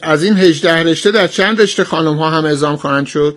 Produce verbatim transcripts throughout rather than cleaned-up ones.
از این هجده رشته در چند رشته خانم ها هم اعزام خواهند شد؟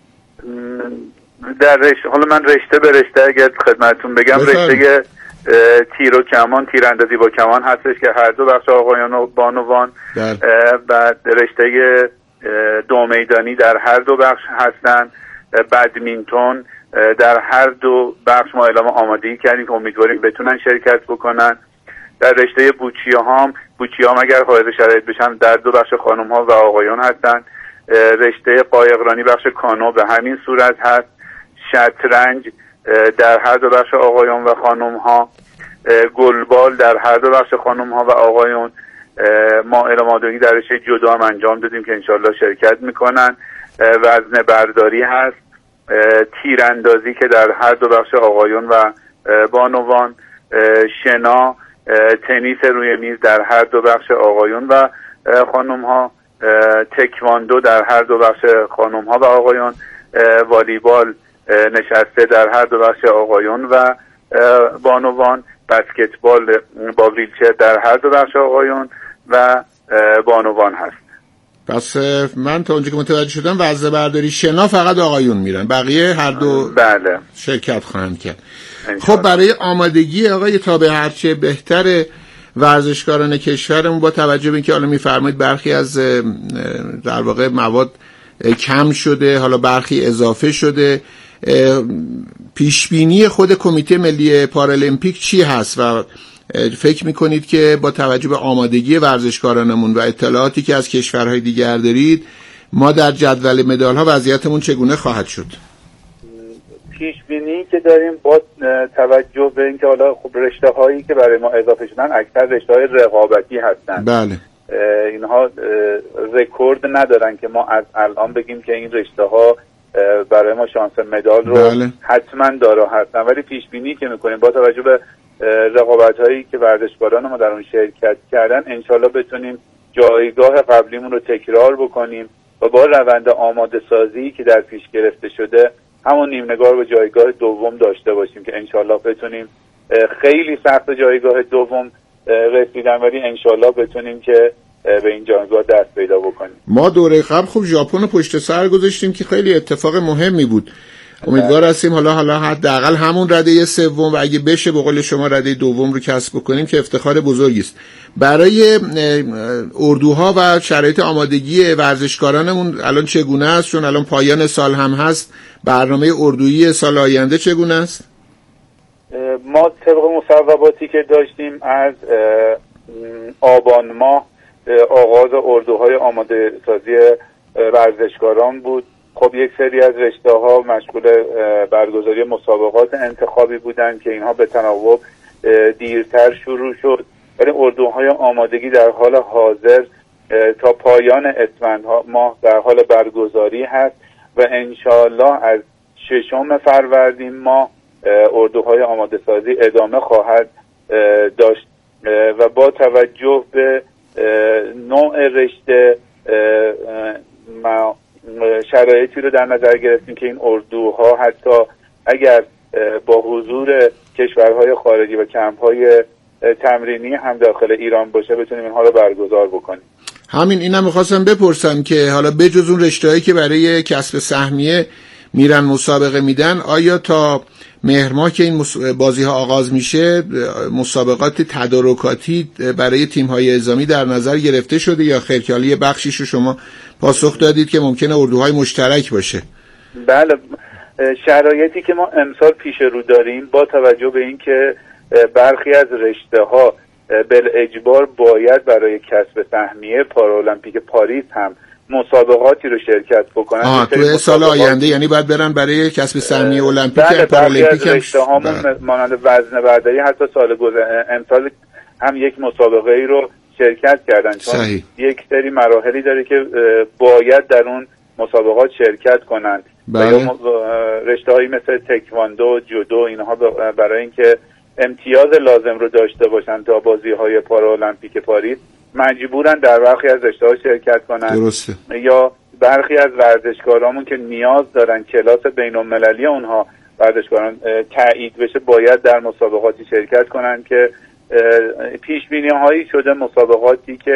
در رشته، حالا من رشته به رشته اگر خدمتتون بگم، رشته تیر و کمان، تیراندازی با کمان هستش که هر دو بخش آقایان و بانوان، بعد رشته دو میدانی در هر دو بخش هستن، بدمینتون در هر دو بخش ما اعلام آمادگی کردیم که امیدواریم بتونن شرکت بکنن. در رشته بوچیه هم بوچیه هم اگر حائز شرایط بشن در دو بخش خانم ها و آقایان هستن. رشته قایقرانی بخش کانو به همین صورت هست. شطرنج در هر دو بخش آقایان و خانم ها. گلبال در هر دو بخش خانم ها و آقایان. ما اعلام آمادگی در رشته جودو هم انجام دادیم که انشالله شرکت میکنن. وزنه برداری هست. تیراندازی که در هر دو بخش آقایان و بانوان. شنا، تنیس روی میز در هر دو بخش آقایان و خانم ها. تکواندو در هر دو بخش خانم ها و آقایان. والیبال نشسته در هر دو بخش آقایان و بانوان. بسکتبال با ویلچر در هر دو بخش آقایان و بانوان هست. پس من تا اونجا که متوجه شدم وزنه برداری شنا فقط آقایون میرن، بقیه هر دو بله شرکت خواهند کرد. خب برای آمادگی آقای تا به هرچه بهتر ورزشکاران کشورمون با توجه به اینکه حالا میفرمایید برخی از در واقع مواد کم شده، حالا برخی اضافه شده، پیشبینی خود کمیته ملی پارالمپیک چی هست و فکر میکنید که با توجه به آمادگی ورزشکارانمون و اطلاعاتی که از کشورهای دیگر دارید ما در جدول مدال ها وضعیتمون چگونه خواهد شد؟ پیش بینی که داریم با توجه به اینکه حالا خب رشته هایی که برای ما اضافه شدن اکثر رشته های رقابتی هستن. بله. اینها رکورد ندارن که ما از الان بگیم که این رشته ها برای ما شانس مدال رو بله. حتما دارا هستن، ولی پیش بینی که میکنیم با توجه به رقابت هایی که ورزشکاران ما در اون شرکت کردن انشالله بتونیم جایگاه قبلیمون رو تکرار بکنیم و با روند آماده سازی که در پیش گرفته شده همون نیم نگار به جایگاه دوم داشته باشیم که انشالله بتونیم. خیلی سخت جایگاه دوم رسیدن ولی انشالله بتونیم که به این جایگاه دست پیدا بکنیم. ما دوره قبل خوب ژاپن رو پشت سر گذاشتیم که خیلی اتفاق مهمی بود. امیدوار هستیم حالا حالا حداقل همون رده سوم و اگه بشه به قول شما رده دوم رو کسب بکنیم که افتخار بزرگی است. برای اردوها و شرایط آمادگی ورزشکارانمون الان چگونه است؟ چون الان پایان سال هم هست، برنامه اردویی سال آینده چگونه است؟ ما طبق مصوباتی که داشتیم از آبان ماه آغاز اردوهای آماده سازی ورزشکاران بود. خب یک سری از رشته ها مشغول برگزاری مسابقات انتخابی بودند که اینها به تناوب دیرتر شروع شد، ولی اردوهای آمادگی در حال حاضر تا پایان اسفند ماه در حال برگزاری هست و انشالله از ششم فروردین ماه اردوهای آماده سازی ادامه خواهد داشت و با توجه به نوع رشته ما شرایطی رو در نظر گرفتیم که این اردوها حتی اگر با حضور کشورهای خارجی و کمپ‌های تمرینی هم داخل ایران باشه بتونیم اینها رو برگزار بکنیم. همین اینم می‌خواستم بپرسم که حالا بجز اون رشته‌هایی که برای کسب سهمیه میرن مسابقه میدن، آیا تا مهر ماه که این بازی‌ها آغاز میشه مسابقات تدارکاتی برای تیم‌های اعزامی در نظر گرفته شده یا خیر که حالا یه بخشیش رو شما پاسخ دادید که ممکنه اردوهای مشترک باشه؟ بله، شرایطی که ما امسال پیش رو داریم با توجه به این که برخی از رشته‌ها بالاجبار باید برای کسب سهمیه پارالمپیک پاریس هم مسابقاتی رو شرکت بکنن. آه توی سال آینده یعنی باید برن برای کسب سهمیه المپیک بله پارالمپیک هم رشته‌هامون بله. مانند وزنه برداری حتی سال گذشته امسال هم یک مسابقه ای رو شرکت کردن چون صحیح. یک سری مراحلی داره که باید در اون مسابقات شرکت کنن. بله. رشته‌هایی مثل تکواندو، جودو اینها برای اینکه امتیاز لازم رو داشته باشن تا بازی‌های پارالمپیک پاریس مجبورن در برخی از رشته‌ها شرکت کنن. درسته. یا برخی از ورزشکارامون که نیاز دارن کلاس بین‌المللی اونها ورزشکاران تایید بشه باید در مسابقاتی شرکت کنن که پیش بینی هایی شده مسابقاتی که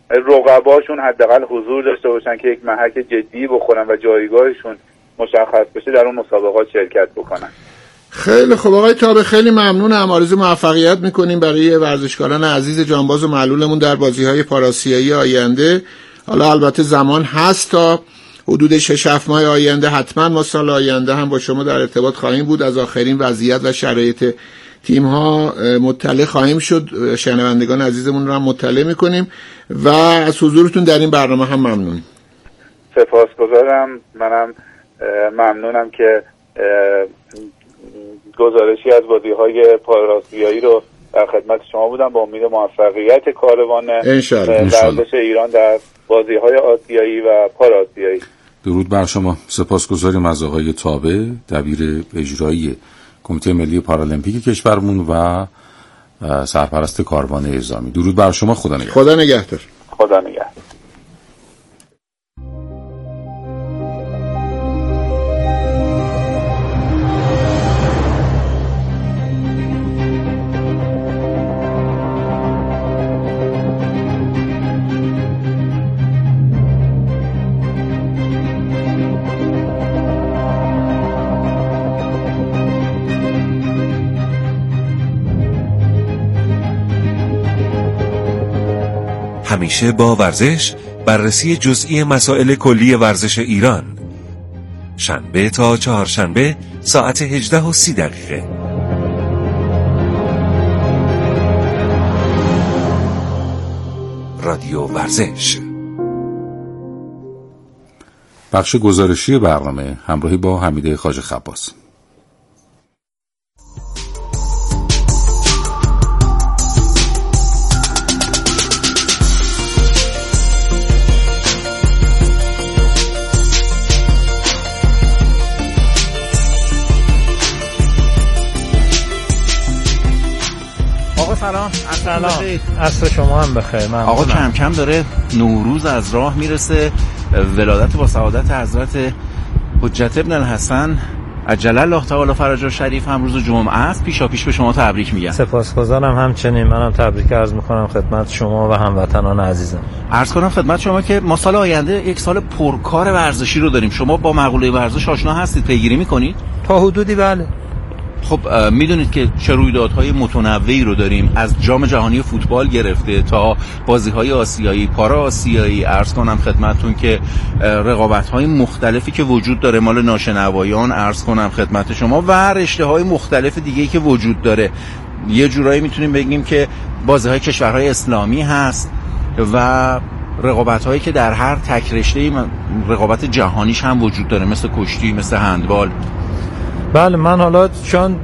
رقباشون حداقل حضور داشته باشن که یک محک جدی بخورن و جایگاهشون مشخص بشه در اون مسابقات شرکت بکنن. خیلی خوب آقای تابه، خیلی ممنونم. آرزوی موفقیت میکنیم برای ورزشکاران عزیز جانباز و معلولمون در بازی‌های پاراسیایی آینده. حالا البته زمان هست تا حدود شش هفت ماه آینده، حتما ما سال آینده هم با شما در ارتباط خواهیم بود، از آخرین وضعیت و شرایط تیم ها مطلع خواهیم شد، شنوندگان عزیزمون رو هم مطلع میکنیم و از حضورتون در این برنامه هم ممنونیم. سپاسگزارم. منم ممنونم که گزارشی از بازی‌های پاراسیایی رو در خدمت شما بودم، با امید موفقیت کاروان ورزش ایران در بازی‌های آسیایی و پاراسیایی. درود بر شما. سپاسگزاریم از آقای تابه، دبیر اجرایی کمیته ملی پارالمپیک کشورمون و سرپرست کاروان اعزامی. درود بر شما. خدا نگهدار. خدا نگهدار. خدا نگهدار. همیشه با ورزش، بررسی جزئی مسائل کلی ورزش ایران. شنبه تا چهارشنبه ساعت هجده و سی دقیقه. رادیو ورزش. بخش گزارشی برنامه همراهی با حمیده خواجه خباس. سلام. سلام. عصر شما هم بخیر. آقا کم کم داره نوروز از راه میرسه. ولادت با سعادت حضرت حجت ابن الحسن عجل الله تعالی فرجه شریف هم روز جمعه است. پیشا پیش به شما تبریک میگم. سپاسگزارم. همچنین منم تبریک عرض میکنم خدمت شما و هموطنان عزیزم. عرض کنم خدمت شما که ما سال آینده یک سال پرکار ورزشی رو داریم. شما با مقوله ورزش آشنا هستید؟ پیگیری میکنید؟ تا حدودی بله. خب میدونید که چه رویدادهای متنوعی رو داریم، از جام جهانی فوتبال گرفته تا بازی‌های آسیایی، پارا آسیایی. عرض کنم خدمتتون که رقابت‌های مختلفی که وجود داره مال ناشنوایان، عرض کنم خدمت شما، و رشته‌های مختلف دیگه‌ای که وجود داره. یه جورایی میتونیم بگیم که بازی‌های کشورهای اسلامی هست و رقابت‌هایی که در هر تک رشته‌ای رقابت جهانیش هم وجود داره، مثل کشتی، مثل هندبال. بله، من حالا چون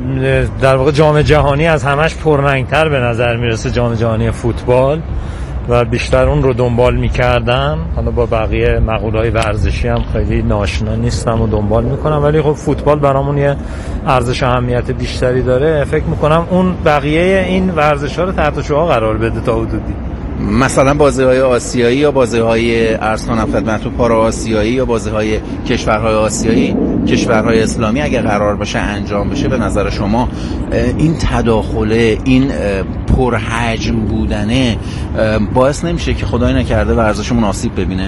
در واقع جام جهانی از همش پررنگ‌تر به نظر میرسه، جام جهانی فوتبال، و بیشتر اون رو دنبال میکردم. حالا با بقیه مقوله‌های ورزشی هم خیلی ناشنا نیستم و دنبال میکنم، ولی خب فوتبال برامون یه ارزش اهمیت بیشتری داره. فکر میکنم اون بقیه این ورزش‌ها رو تحت شعاع قرار بده تا حدودی. مثلا بازی‌های آسیایی یا بازی‌های عرض کنم خدمتتون پارا آسیایی یا بازی‌های کشورهای آسیایی، کشورهای اسلامی اگر قرار باشه انجام بشه، به نظر شما این تداخله، این پرحجم بودنه باعث نمیشه که خدای نکرده ورزشمون آسیب ببینه؟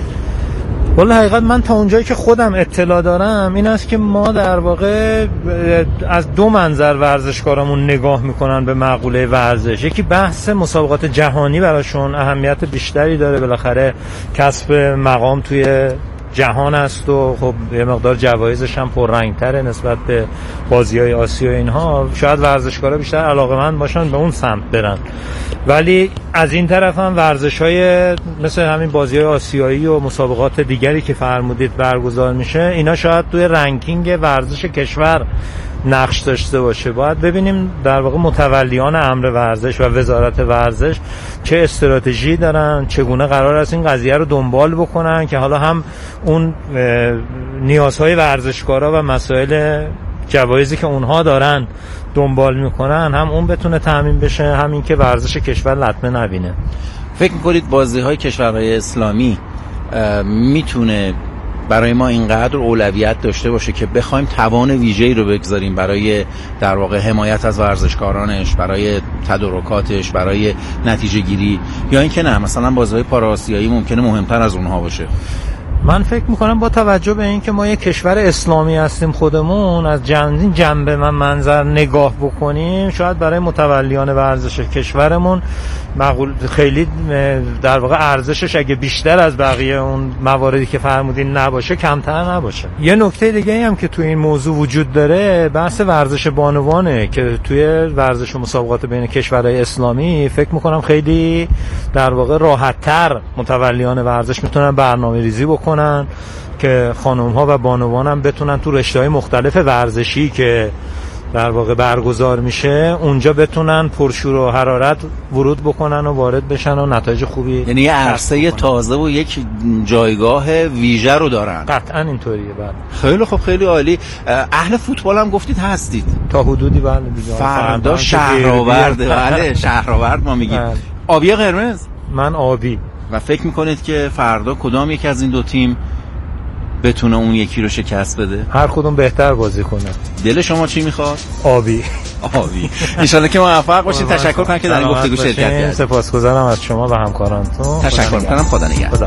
والا حقیقت من تا اونجایی که خودم اطلاع دارم این است که ما در واقع از دو منظر ورزشکارمون نگاه میکنن به مقوله ورزش. یکی بحث مسابقات جهانی براشون اهمیت بیشتری داره، بالاخره کسب مقام توی جهان است و خب یه مقدار جوایزش هم پررنگ‌تره نسبت به بازی‌های آسیا و اینها. شاید ورزشکارا بیشتر علاقه‌مند باشن به اون سمت برن، ولی از این طرف هم ورزش‌های مثل همین بازی‌های آسیایی و مسابقات دیگری که فرمودید برگزار میشه، اینا شاید توی رنکینگ ورزش کشور نقش داشته باشه. باید ببینیم در واقع متولیان امر ورزش و وزارت ورزش چه استراتژی دارن، چگونه قرار است این قضیه رو دنبال بکنن که حالا هم اون نیازهای ورزشکارا و مسائل جوایزی که اونها دارن دنبال میکنن هم اون بتونه تامین بشه، همین که ورزش کشور لطمه نبینه. فکر میکنید بازی‌های کشورهای اسلامی میتونه برای ما اینقدر اولویت داشته باشه که بخوایم توان ویژه‌ای رو بگذاریم برای در واقع حمایت از ورزشکارانش، برای تدارکاتش، برای نتیجه گیری، یا اینکه نه مثلا بازی‌های پارآسیایی ممکنه مهمتر از اونها باشه؟ من فکر میکنم با توجه به اینکه ما یک کشور اسلامی هستیم خودمون، از این جنبه من منظر نگاه بکنیم، شاید برای متولیان ورزش کشورمون معقول خیلی در واقع ارزشش اگه بیشتر از بقیه اون مواردی که فرمودین نباشه کمتر نباشه. یه نکته دیگه هم که توی این موضوع وجود داره بحث ورزش بانوانه که توی ورزش و مسابقات بین کشورهای اسلامی فکر میکنم خیلی در واقع راحت‌تر متولیان ورزش میتونن برنامه‌ریزی بکنن که خانم‌ها و بانوان هم بتونن تو رشته‌های مختلف ورزشی که در واقع برگزار میشه اونجا بتونن پرشور و حرارت ورود بکنن و وارد بشن و نتایج خوبی، یعنی یه عرصه تازه و یک جایگاه ویژه رو دارن. قطعا اینطوریه. بعد خیلی خوب، خیلی عالی. اهل فوتبال هم گفتید هستید تا حدودی؟ بله دیگه. فردا شهرآورد، بله شهرآورد ما میگیم. آبی یا قرمز؟ من آبی. و فکر میکنید که فردا کدام یک از این دو تیم بتونه اون یکی رو شکست بده؟ هر کدوم بهتر بازی کنه. دل شما چی میخواد؟ آبی. آبی. ان شاءالله که موفق باشید. تشکر کنم که در این گفتگو شرکت کردید. سپاسگزارم از شما و همکارانتون. تشکر میکنم. خدا نگهدار.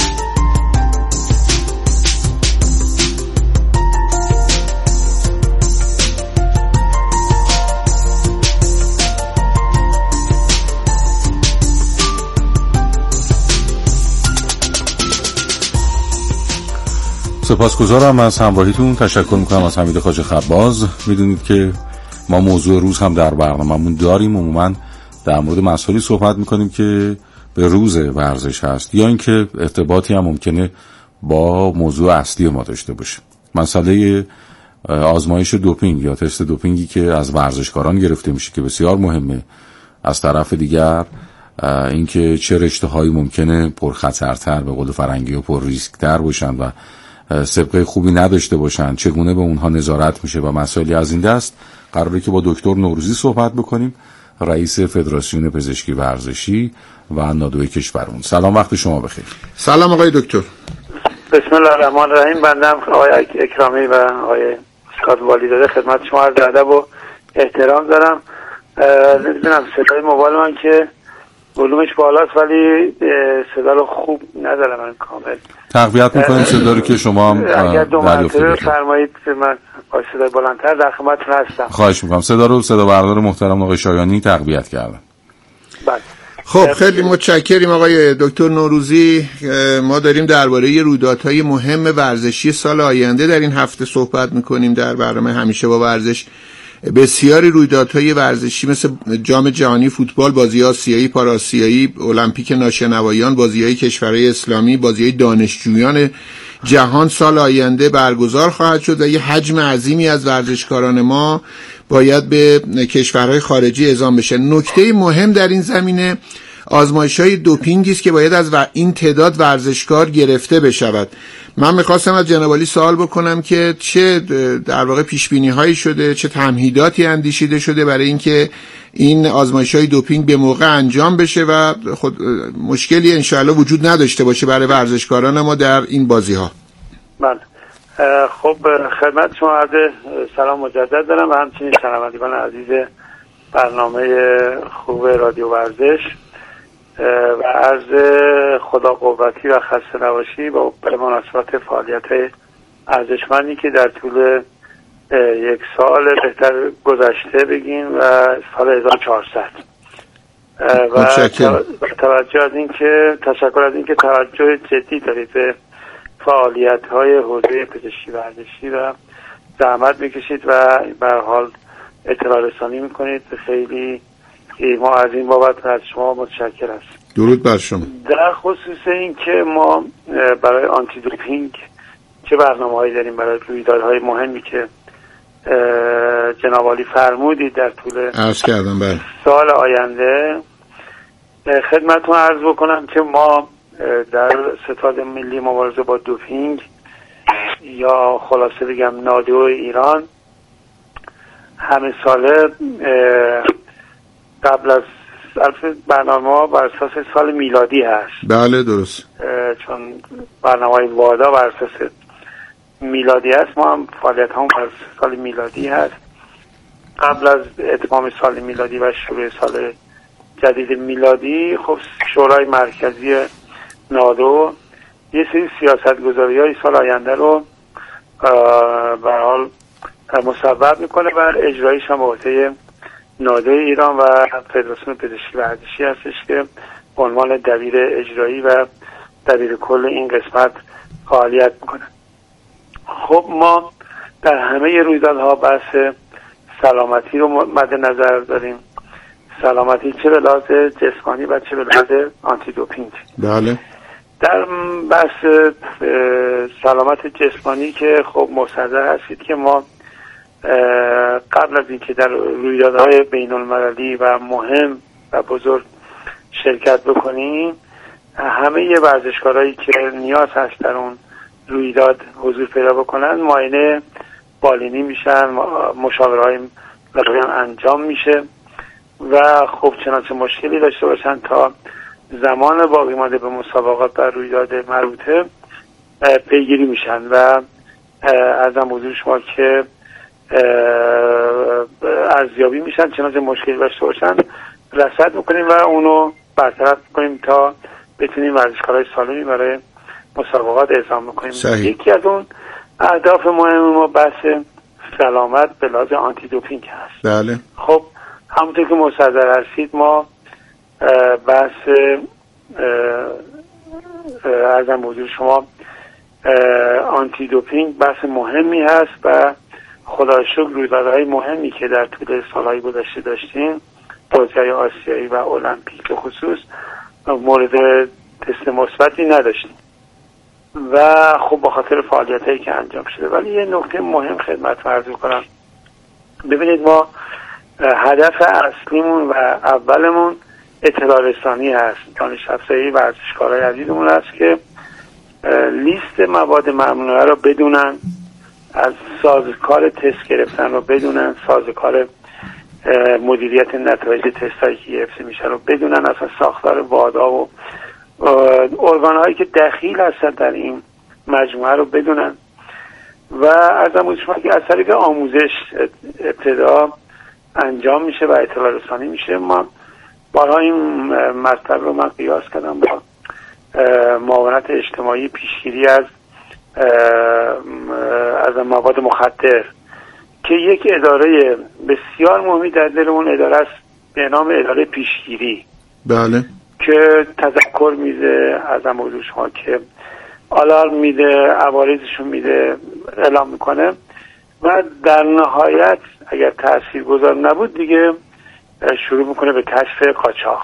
سپاسگزارم از همراهیتون. تشکر میکنم از حمید خواجه خباز. میدونید که ما موضوع روز هم در برنامه‌مون داریم. عموما در مورد مسائلی صحبت میکنیم که به روز ورزش هست یا اینکه ارتباطی هم ممکنه با موضوع اصلی ما داشته باشه. مسئله آزمایش دوپینگ یا تست دوپینگی که از ورزشکاران گرفته میشه که بسیار مهمه. از طرف دیگر اینکه چه رشته‌هایی ممکنه پرخطرتر به قول فرنگی و پر ریسک‌تر باشن و سابقه خوبی نداشته باشن، چگونه به اونها نظارت میشه و مسائلی از این دست قراره که با دکتر نوروزی صحبت بکنیم، رئیس فدراسیون پزشکی ورزشی و نادوی کشورمون. سلام، وقت شما بخیر. سلام آقای دکتر. بسم الله الرحمن الرحیم. بنده آقای اکرامی و آقای اسکات والیزاده خدمت شما عرض ادب و احترام دارم. نمیدونم صدای موبایل من که ولومش بالاست ولی صدا رو خوب ندارم من کامل. تقویت میکنیم صدا رو که شما هم اگر دو مرتبه فرمایید من با صدای بلندتر در خدمتتون هستم. خواهش میکنم. صدا رو صدا بردار محترم آقای شایانی تقویت کردن. بله. خب خیلی متشکریم آقای دکتر نوروزی. ما داریم درباره رویدادهای مهم ورزشی سال آینده در این هفته صحبت میکنیم در برنامه همیشه با ورزش. بسیاری رویدادهای ورزشی مثل جام جهانی فوتبال، بازی آسیایی، پارآسیایی، المپیک ناشنوایان، بازی‌های کشورهای اسلامی، بازی‌های دانشجویان جهان سال آینده برگزار خواهد شد و یه حجم عظیمی از ورزشکاران ما باید به کشورهای خارجی اعزام بشه. نکته مهم در این زمینه آزمایش‌های دوپینگی است که باید از این تعداد ورزشکار گرفته بشود. من میخواستم از جناب عالی سوال بکنم که چه در واقع پیشبینی‌هایی شده، چه تمهیداتی اندیشیده شده برای اینکه این آزمایش‌های دوپینگ به موقع انجام بشه و خود مشکلی انشاءالله وجود نداشته باشه برای ورزشکاران ما در این بازی‌ها. بله. خب خدمت شما عرض سلام مجدد دارم و همچنین شنوندگان عزیز برنامه خوب رادیو ورزش و عرض خدا قوتی و خسته نباشی با به مناسبت فعالیت‌های ارزشمندی که در طول یک سال بهتر گذشته بگیم و سال هزار و چهارصد و توجه از این که تشکر از این که توجه جدی دارید به فعالیت‌های حوزه پزشکی ورزشی و زحمت میکشید و به هر حال اطلاع رسانی میکنید. خیلی ما از این بابت از شما متشکر هستیم. درود بر شما. در خصوص این که ما برای آنتی دوپینگ چه برنامه‌هایی داریم برای رویدادهای مهمی که جناب عالی فرمودید در طول عرض کردم بله سال آینده، خدمتتون عرض بکنم که ما در ستاد ملی مبارزه با دوپینگ یا خلاصه بگم نادو ایران همه ساله قبل از البته برنامه ها بر اساس سال میلادی هست. بله درست. چون برنامه های وادا بر اساس میلادی هست، ما هم فعالیت هم بر سال میلادی هست. قبل از اتمام سال میلادی و شروع سال جدید میلادی خب شورای مرکزی نادو یه سری سیاست گذاری های سال آینده رو به حال مصوب میکنه و اجرایش هم به عهده نادو ایران و فدراسیون پزشکی ورزشی هستش که به عنوان دبیر اجرایی و دبیر کل این قسمت فعالیت میکنه. خب ما در همه رویدادها بحث سلامتی رو مد نظر داریم، سلامتی چه به لحاظ جسمانی و چه به لحاظ آنتی دوپینگ. بله. در بحث سلامت جسمانی که خب مستحضر هستید که ما قبل از اینکه در رویدادهای بین المللی و مهم و بزرگ شرکت بکنیم، همه ورزشکارایی که نیاز هست در اون رویداد حضور پیدا بکنن معاینه بالینی میشن، مشاوره های انجام میشه و خب چنانچه مشکلی داشته باشن تا زمان باقی مانده به مسابقات و رویداد مربوطه پیگیری میشن و ارزم حضور شما که ارزیابی میشن، چنانچه مشکلی داشته باشن رصد میکنیم و اونو برطرف میکنیم تا بتونیم ورزشکارهای سالمی برای مسابقات اعزام میکنیم. صحیح. یکی از اون اهداف مهم ما بحث سلامت به لحاظ آنتی دوپینگ هست. بله. خب همونطور که مستحضر هستید ما بحث ارزم حضور شما آنتی دوپینگ بحث مهمی هست و خدا شکر رویدادهای مهمی که در طول سالهای گذشته داشتیم، بازی‌های آسیایی و المپیک به خصوص، مورد تست مثبتی نداشتیم و خب با خاطر فعالیتایی که انجام شده. ولی یه نکته مهم خدمت عرض کنم. ببینید ما هدف اصلیمون و اولمون اطلاع رسانی هست. دانش افزایی ورزشکارای عزیزمون هست که لیست مواد ممنوعه رو بدونن، از سازوکار تست گرفتن رو بدونن، سازوکار مدیریت نتایج تستایی که گرفته میشه رو بدونن، اصلا ساختار وادا و ارگان‌هایی که دخیل هستن در این مجموعه رو بدونن و ارزم شما که از طریق آموزش ابتدا انجام میشه و اطلاع رسانی میشه. ما بارها این مطلب رو من قیاس کردم با معاونت اجتماعی پیشگیری از از مواد مخدر که یک اداره بسیار مهمی در دل اون اداره است به نام اداره پیشگیری. بله. که تذکر میده، از موضوع شما که آلارم میده، عوارضشون میده، اعلام میکنه و در نهایت اگر تاثیرگذار نبود دیگه شروع میکنه به کشف قاچاق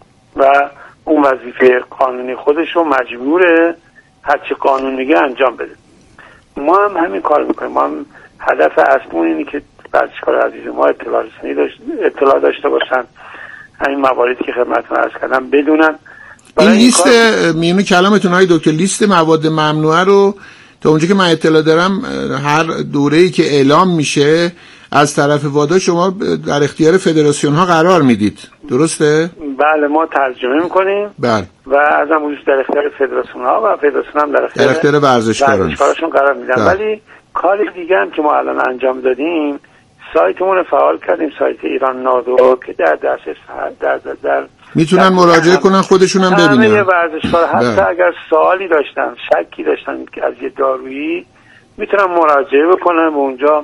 و اون وظیفه قانونی خودش رو مجبوره هرچی قانون میگه انجام بده. ما هم همین کار میکنیم. ما هم هدف اصلیمون اینه که ورزشکار عزیز ما اطلاع رسانی داشت، اطلاع داشته باشن، همین مواردی که خدمتتون عرض کردم بدونن. این لیست میونه کلامتون های دکتر، لیست مواد ممنوعه رو تا اونجا که من اطلاع دارم هر دوره‌ای که اعلام میشه از طرف وادا شما در اختیار فدراسیون ها قرار میدید، درسته؟ بله، ما ترجمه میکنیم. بله. و از هم در اختیار فدراسیون ها و فدراسیون هم در اختیار, در اختیار ورزشکاران قرار میدن. بله. ولی کار دیگه هم که ما الان انجام دادیم، سایتمون رو فعال کردیم، سایت ایران نادو که در دسترس در در, در میتونن مراجعه کنن، خودشون هم ببینن. همه ورزشکار حتی اگر سوالی داشتن، شکی داشتن از یه دارویی، میتونن مراجعه بکنن به اونجا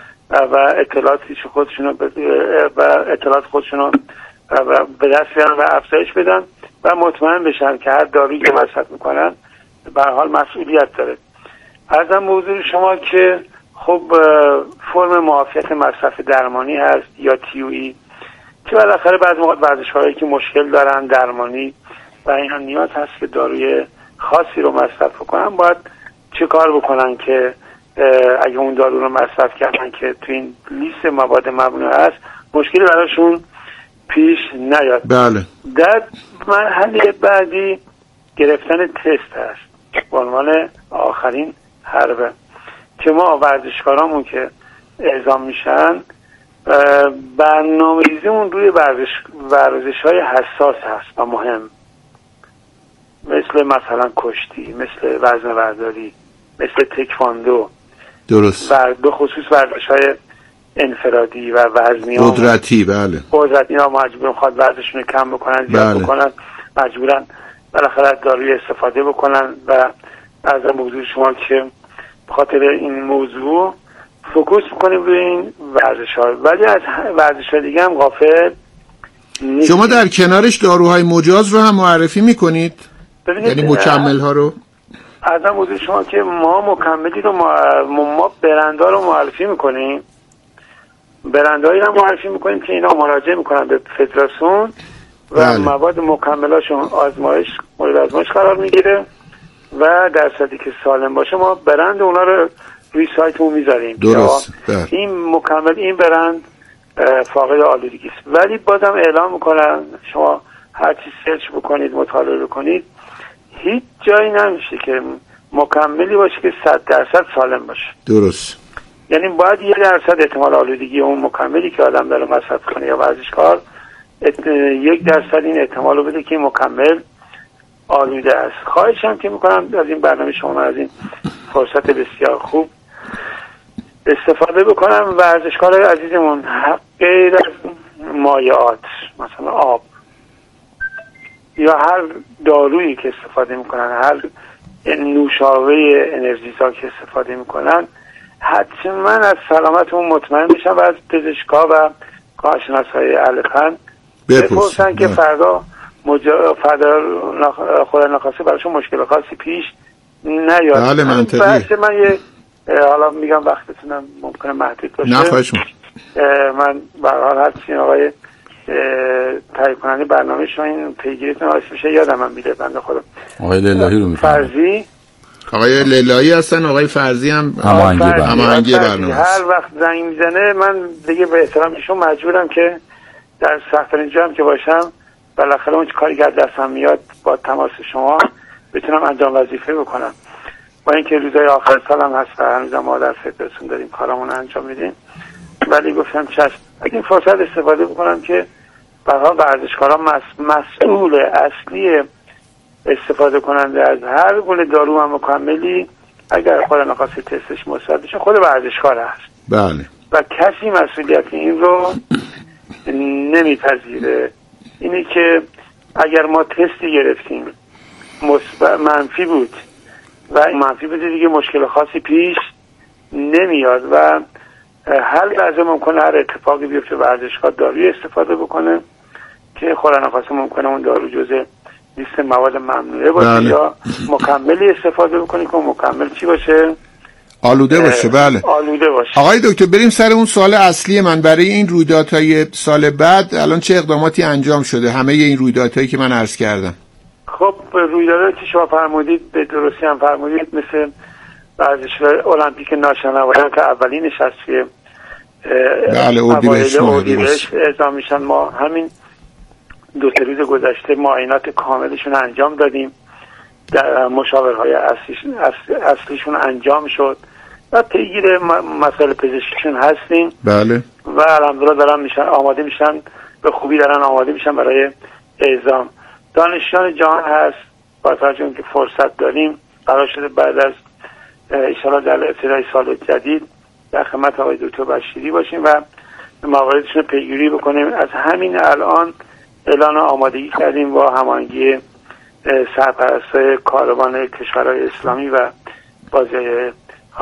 و اطلاعات خودشون و اطلاعات خودشون و به دست بیارن و افزایش بدن و مطمئن بشن که هر دارویی که مصرف میکنن به هر حال مسئولیت داره. عرضم موضوع شما که خب فرم معافیت مصرف درمانی هست یا تی او ای که بالاخره بعضی موقع ورزشکارایی که مشکل دارن درمانی و اینا نیاز هست که داروی خاصی رو مصرف کنن، باید چه کار بکنن که اگه اون دارو رو مصرف کردن که تو این لیست مواد ممنوعه است مشکلی براشون پیش نیاد. بله. در مرحله بعدی گرفتن تست هست به عنوان آخرین حربه که ما ورزشکارامون که اعزام میشن برنامه‌ریزیمون روی ورزش ورزش‌های حساس هست و مهم، مثل مثلا کشتی، مثل وزنه برداری، مثل تکواندو. درست. و به خصوص ورزش‌های انفرادی و وزنی ها قدرتی. بله. قدرتی ها مجبور خواهد ورزششون کم بکنن، زیاد بله. بکنن، مجبورن بالاخره داروی استفاده بکنن. و از موضوع شما که بخاطر این موضوع فوکوس میکنیم روی این ورزش ها، ولی از ورزش ها دیگه هم غافل نیستیم. شما در کنارش داروهای مجاز رو هم معرفی میکنید؟ یعنی مکمل ها رو؟ از موضوع شما که ما مکملی رو ما, ما برندها رو معرفی میکنیم، برندهایی رو معرفی میکنیم که اینا مراجعه میکنن به فدراسیون و بله. مواد مکملاشون آزمایش مورد آزمایش قرار میگیره و درصدی که سالم باشه ما برند اونا رو روی سایتمون میذاریم. درست. این مکمل این برند فاقد آلودگی است، ولی بازم اعلام میکنن شما هر چی سرچ بکنید، مطالعه بکنید، هیچ جایی نمیشه که مکملی باشه که صد درصد سالم باشه. درست. یعنی باید یه درصد احتمال آلودگی اون مکملی که آدم داره مصرف کنه یا ورزشکار یک درصد این احتمال رو بده که این مکمل آلوده است. خواهشم که میکنم از این برنامه شما، از این فرصت بسیار خوب استفاده بکنم. ورزشکار عزیزمون غیر از مایعات مثلا آب یا هر دارویی که استفاده میکنن، هر نوشابه انرژیزا که استفاده میکنن، حتما از سلامت اون مطمئن میشن و از پزشکا و کارشناسای اهل فن بپرسن که فردا مجا... فردا نخ... خدا نخواسته براشون مشکل خاصی پیش نیاد. بله منطقی. بحث من یه حالا میگم وقتتونم ممکنه محدود باشه. نه خواهش من به هر حال هرچی آقای تهیه کننده برنامه شما این پیگیریتون آسیب میشه یادم من میده بنده خودم. آقای لیلاهی رو میفهمم. فرضی آقای لیلاهی هستن، آقای فرضی هم هماهنگی برنامه هر وقت زنگ میزنه من دیگه به احترام ایشون مجبورم که در سخت‌ترین جایی که باشم بالاخره اون کاری که دستم میاد با تماس شما بتونم انجام وظیفه بکنم. با اینکه روزای آخر سالم هست و هنوز ما در فدراسیون داریم کارامون انجام میدیم، ولی گفتم چشم اگه این فرصت استفاده بکنم که برای ورزشکاران مسئول اصلی استفاده کننده از هر گونه دارو و مکملی اگر خود نخواسته تستش مثبت بشه خود ورزشکار هست. بله. و کسی مسئولیت این رو نمیپذیره. اینی که اگر ما تستی گرفتیم منفی بود و منفی بود دیگه مشکل خاصی پیش نمیاد و هر لحظه ممکنه هر اتفاقی بیفته ورزشکار داروی استفاده بکنه که خدا نخواسته ممکنه اون دارو جزء لیست مواد ممنوعه باشه. بله. یا مکملی استفاده بکنی که مکمل چی باشه؟ آلوده باشه. بله آلوده باشه. آقای دکتر بریم سر اون سوال اصلی من. برای این رویدادهای سال بعد الان چه اقداماتی انجام شده؟ همه این رویدادهایی که من عرض کردم. خب رویدادهایی که شما فرمودید به درستی هم فرمودید، مثل ورزش المپیک ناشنوایان که اولین نشست بله اردیبهشت اعزام میشن، ما همین دو سه روز گذشته معاینات کاملشون انجام دادیم، در مشاورهای اصلیش اصلیشون انجام شد و پیگیر مسائل پزشکیشون هستیم. بله. و الحمدلله دارن میشن آماده میشن به خوبی دارن آماده میشن برای اعزام. دانشجویان جهان هست با توجه اینکه فرصت داریم قرار شده بعد از ان شاءالله در ابتدای سال جدید در خدمت آقای دکتر بشیری باشیم و مواردشون پیگیری بکنیم. از همین الان اعلان آمادگی کردیم با هماهنگی سرپرستای کاروان کشورهای اسلامی و بازی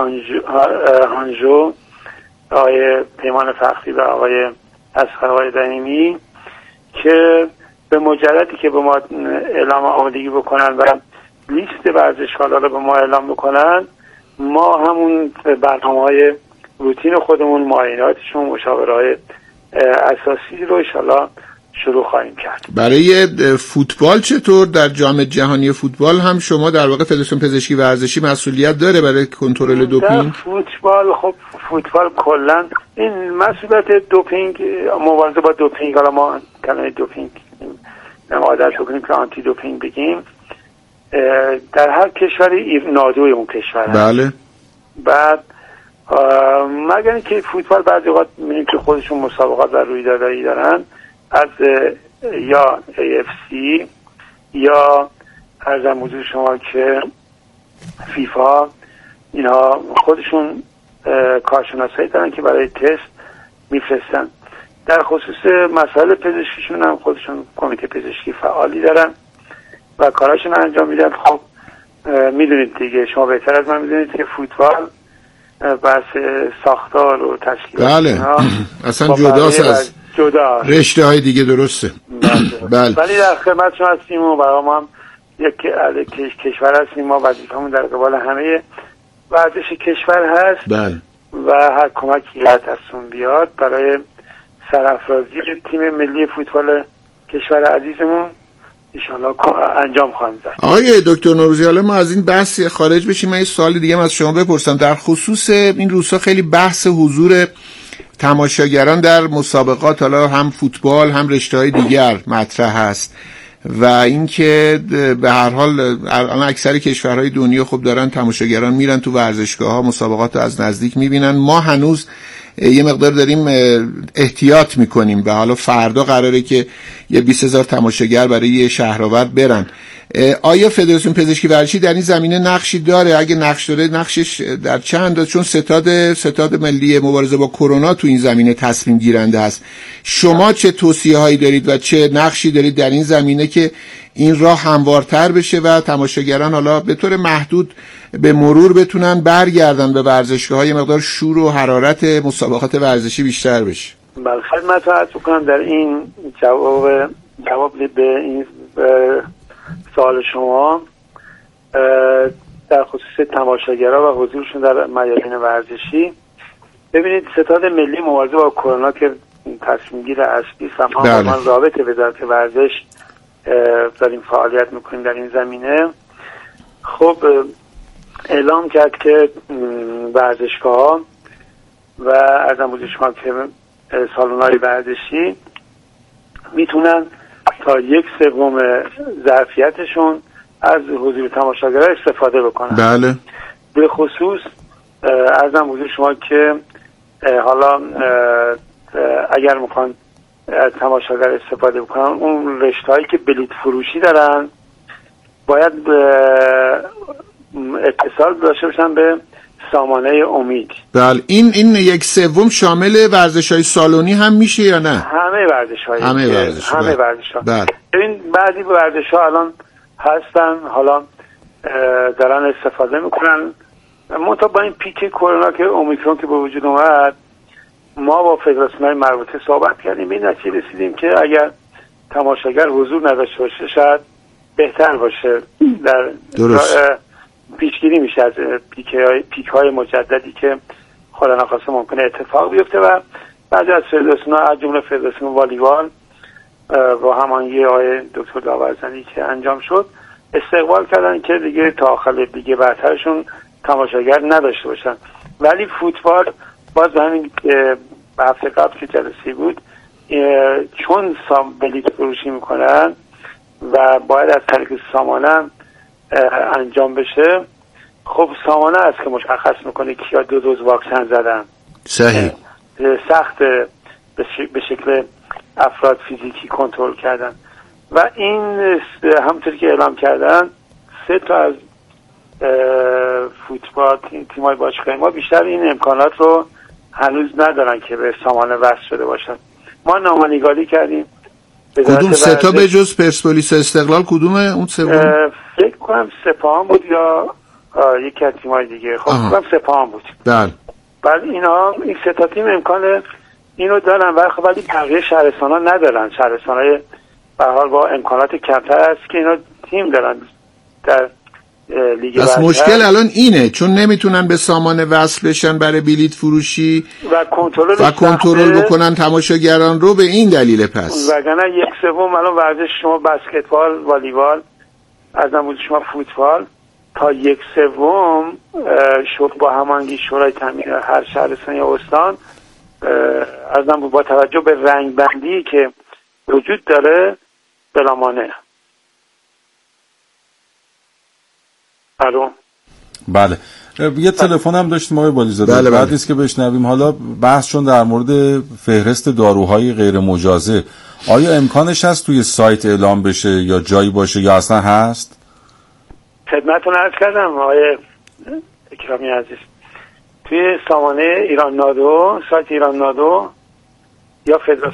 هانژو آقای پیمان فخری و آقای اصغر دنیمی که به مجردی که به ما اعلام آمادگی بکنن و لیست ورزشکارا رو به ما اعلام بکنن، ما همون برنامه‌های روتین خودمون، معایناتشون، مشاوره‌های اساسی رو ان شاءالله شروع خواهیم کرد. برای فوتبال چطور؟ در جام جهانی فوتبال هم شما در واقع فدراسیون پزشکی ورزشی مسئولیت داره برای کنترل دوپینگ؟ در فوتبال خب فوتبال کلا این مسئولیت دوپینگ، مبارزه با دوپینگ، حالا ما کلمه دوپینگ عادت بکنیم که آنتی دوپینگ بگیم، در هر کشوری نادوی اون کشور هست. بله. بعد مگر اینکه فوتبال بعضی وقت می‌بینیم که خودشون مسابقات و رویدادهایی دارن از یا ای اف سی یا عرضم حضور شما که فیفا، اینها خودشون کارشناسایی دارن که برای تست میفرستن. در خصوص مسائل پزشکیشون هم خودشون کمیته پزشکی فعالی دارن و کاراشون انجام میدن. خب میدونید دیگه، شما بهتر از من میدونید که فوتبال بحث ساختار و تشکیل بله اصلا جداست از جدا رشته های دیگه. درسته بله. ولی در خدمت شما هستیم و برای ما هم یک کشور هستیم، ما وظیفمون در قبال همه ورزش کشور هست بله. و هر کمکی از دستون بیاد برای سرافرازی تیم ملی فوتبال کشور عزیزمون انشاءالله انجام خواهیم داد. آقای دکتر نوروزی، حالا ما از این بحث خارج بشیم، من یه سوال دیگه هم از شما بپرسم در خصوص این روزها. خیلی بحث حضور تماشاگران در مسابقات، حالا هم فوتبال هم رشته‌های دیگر مطرح هست و اینکه به هر حال الان اکثر کشورهای دنیا خب دارن تماشاگران میرن تو ورزشگاه‌ها، مسابقات رو از نزدیک میبینن. ما هنوز یه مقدار داریم احتیاط میکنیم و حالا فردا قراره که یه بیست هزار تماشاگر برای یه شهرآورد برن. آیا فدراسیون پزشکی ورزشی در این زمینه نقشی داره؟ اگه نقش داره نقشش در چه اندازه؟ چون ستاد ستاد ملی مبارزه با کرونا تو این زمینه تصمیم گیرنده است. شما چه توصیه هایی دارید و چه نقشی دارید در این زمینه که این راه هموارتر بشه و تماشاگران حالا به طور محدود به مرور بتونن برگردن به ورزشگاه‌های مقدار شور و حرارت مسابقات ورزشی بیشتر بشه؟ بله، خدمت عرض کنم در این جواب جواب به این سوال شما در خصوص تماشاگرها و حضورشون در میادین ورزشی. ببینید ستاد ملی مبارزه با کرونا که تصمیم گیر اصلی است، ما من رابطه وزارت ورزش داریم فعالیت میکنیم در این زمینه. خب اعلام کرد که ورزشگاه‌ها و از نموزش شما که سالن‌های ورزشی میتونن تا یک سوم ظرفیتشون از حضور تماشاگرها استفاده بکنن. بله. به خصوص از نموزش شما که حالا اگر میخوان از تماشاگر استفاده بکنن، اون رشته‌هایی که بلیط فروشی دارن باید اتصال داشته باشن به سامانه امید. بله. این این یک سوم شامل ورزش‌های سالونی هم میشه یا نه؟ همه ورزش‌های همه ورزش همه ورزش‌ها. بله. ببین بعضی ورزش‌ها الان هستن، حالا دارن استفاده میکنن. منتها با این پیک کرونا که اومیکرون که به وجود اومد، ما با فدراسیون‌های مربوطه صحبت کردیم، به نتیجه رسیدیم که اگر تماشاگر حضور نداشته باشه شاید بهتر باشه. در پیشگیری میشه از پیک‌های پیک‌های مجددی که خدا نخواسته ممکنه اتفاق بیفته و بعضی از فدراسیون‌ها از جمله فدراسیون والیبال با هماهنگی آقای دکتر داورزنی که انجام شد استقبال کردن که دیگه تا آخر دیگه برترشون تماشاگر نداشته باشن. ولی فوتبال باز همین هفته قبل که جلسه بود، چون سام بلیط فروشی میکنن و باید از طریق سامانه انجام بشه، خب سامانه است که مشخص میکنه کیا دو دوز واکسن زدن. صحیح. سخت به شکل افراد فیزیکی کنترل کردن و این همونطوری که اعلام کردن سه تا از فوتبال تیم‌های باشگاهی ما بیشتر این امکانات رو هنوز ندارن که به سامانه وصل شده باشن. ما نامنگاری کردیم. کدوم سه تا به جز پرسپولیس استقلال کدومه اون سوم؟ فکر کنم سپاهان بود یا یکی از تیم‌های دیگه. خب کنم سپاهان بود. بله. بعد اینا این سه تا تیم امکان اینو دارن و خب ولی بقیه شهرستان‌ها ندارن. شهرستان‌های به هر حال با امکانات کمتر است که اینا تیم دارن در لیگ. بس مشکل الان اینه چون نمیتونن به سامانه وصل بشن برای بلیط فروشی و کنترل و کنترل بکنن تماشاگران رو، به این دلیل پس وگرنه یک سوم الان ورزش شما بسکتبال، والیبال، از نموزش شما فوتبال تا یک سوم شد با هماهنگی شورای تامین هر شهرستان یا استان از نموز با توجه به رنگ بندی که وجود داره بلا مانع. الو. بله. یه تلفن هم داشتیم آقای بالیزاده. بله بعد نیست که بشنویم. حالا بحث چون در مورد فهرست داروهای غیر مجازه، آیا امکانش هست توی سایت اعلام بشه یا جایی باشه یا اصلا هست؟ خدمتتون عرض کردم آقای اکرامی عزیز، توی سامانه ایران نادو، سایت ایران نادو یا